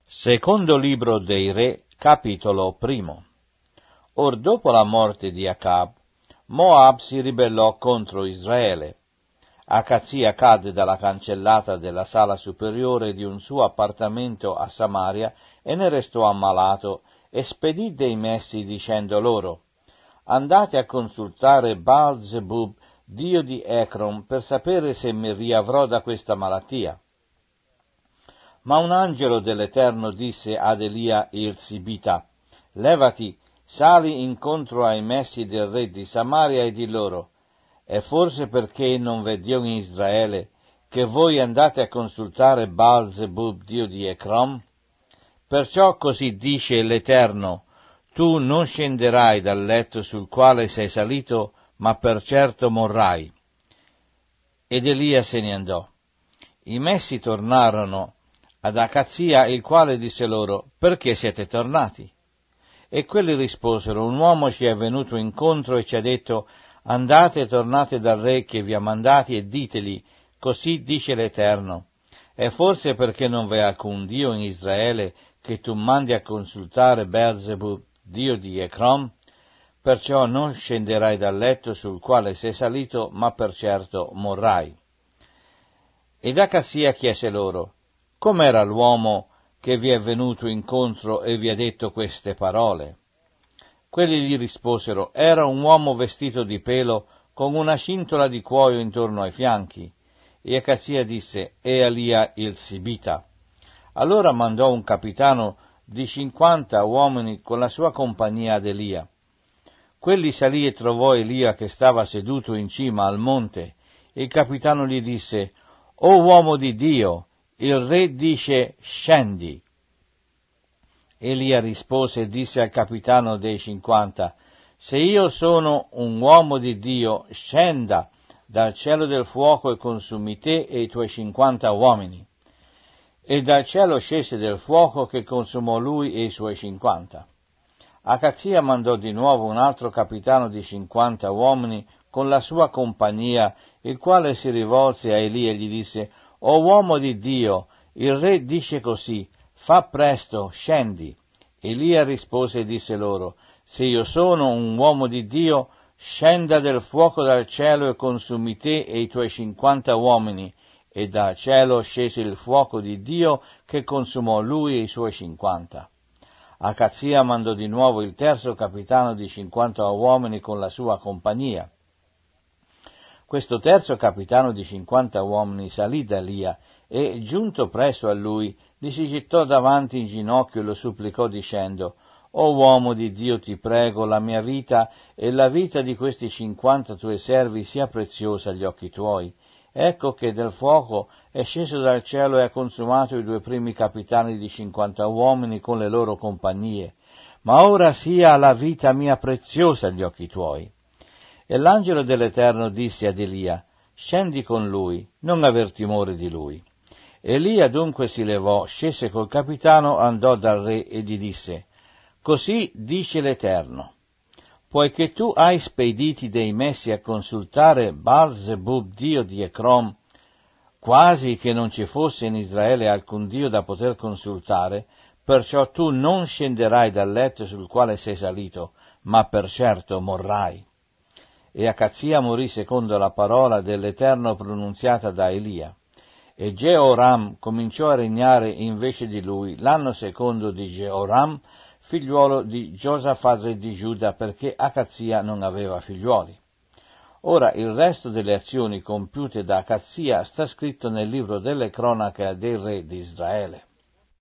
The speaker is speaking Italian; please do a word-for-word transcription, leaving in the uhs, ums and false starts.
Secondo libro dei Re, capitolo primo. Or dopo la morte di Acab, Moab si ribellò contro Israele. Acazia cadde dalla cancellata della sala superiore di un suo appartamento a Samaria e ne restò ammalato, e spedì dei messi dicendo loro: andate a consultare Baal-zebub, dio di Ecron, per sapere se mi riavrò da questa malattia. Ma un angelo dell'Eterno disse ad Elia il Sibita: levati, sali incontro ai messi del re di Samaria e di loro: è forse perché non v'è Dio in Israele che voi andate a consultare Baal-zebub, dio di Ecron? Perciò così dice l'Eterno: tu non scenderai dal letto sul quale sei salito, ma per certo morrai. Ed Elia se ne andò. I messi tornarono ad Acazia, il quale disse loro: perché siete tornati? E quelli risposero: un uomo ci è venuto incontro e ci ha detto: andate e tornate dal re che vi ha mandati e ditegli: così dice l'Eterno, è forse perché non v'è alcun Dio in Israele che tu mandi a consultare Baal-zebub, dio di Ecron? Perciò non scenderai dal letto sul quale sei salito, ma per certo morrai. Ed Acazia chiese loro: com'era l'uomo che vi è venuto incontro e vi ha detto queste parole? Quelli gli risposero: era un uomo vestito di pelo, con una cintola di cuoio intorno ai fianchi. E Acazia disse: è Elia il Sibita. Allora mandò un capitano di cinquanta uomini con la sua compagnia ad Elia. Quelli salì e trovò Elia che stava seduto in cima al monte. E il capitano gli disse: o uomo di Dio, il re dice: scendi. Elia rispose e disse al capitano dei cinquanta: se io sono un uomo di Dio, scenda dal cielo del fuoco e consumi te e i tuoi cinquanta uomini. E dal cielo scese del fuoco che consumò lui e i suoi cinquanta. Acazia mandò di nuovo un altro capitano di cinquanta uomini con la sua compagnia, il quale si rivolse a Elia e gli disse: o uomo di Dio, il re dice così: fa presto, scendi. Elia rispose e disse loro: se io sono un uomo di Dio, scenda del fuoco dal cielo e consumi te e i tuoi cinquanta uomini. E dal cielo scese il fuoco di Dio che consumò lui e i suoi cinquanta. Acazia mandò di nuovo il terzo capitano di cinquanta uomini con la sua compagnia. Questo terzo capitano di cinquanta uomini salì da Elia e, giunto presso a lui, gli si gettò davanti in ginocchio e lo supplicò dicendo: o uomo di Dio, ti prego, la mia vita e la vita di questi cinquanta tuoi servi sia preziosa agli occhi tuoi. Ecco che del fuoco è sceso dal cielo e ha consumato i due primi capitani di cinquanta uomini con le loro compagnie, ma ora sia la vita mia preziosa agli occhi tuoi. E l'angelo dell'Eterno disse ad Elia: scendi con lui, non aver timore di lui. Elia dunque si levò, scese col capitano, andò dal re e gli disse: così dice l'Eterno, poiché tu hai spediti dei messi a consultare Baal-zebub, dio di Ecron, quasi che non ci fosse in Israele alcun dio da poter consultare, perciò tu non scenderai dal letto sul quale sei salito, ma per certo morrai. E Acazia morì secondo la parola dell'Eterno pronunziata da Elia. E Georam cominciò a regnare invece di lui l'anno secondo di Georam, figliuolo di Giosafat re di Giuda, perché Acazia non aveva figliuoli. Ora il resto delle azioni compiute da Acazia sta scritto nel libro delle cronache dei re di Israele.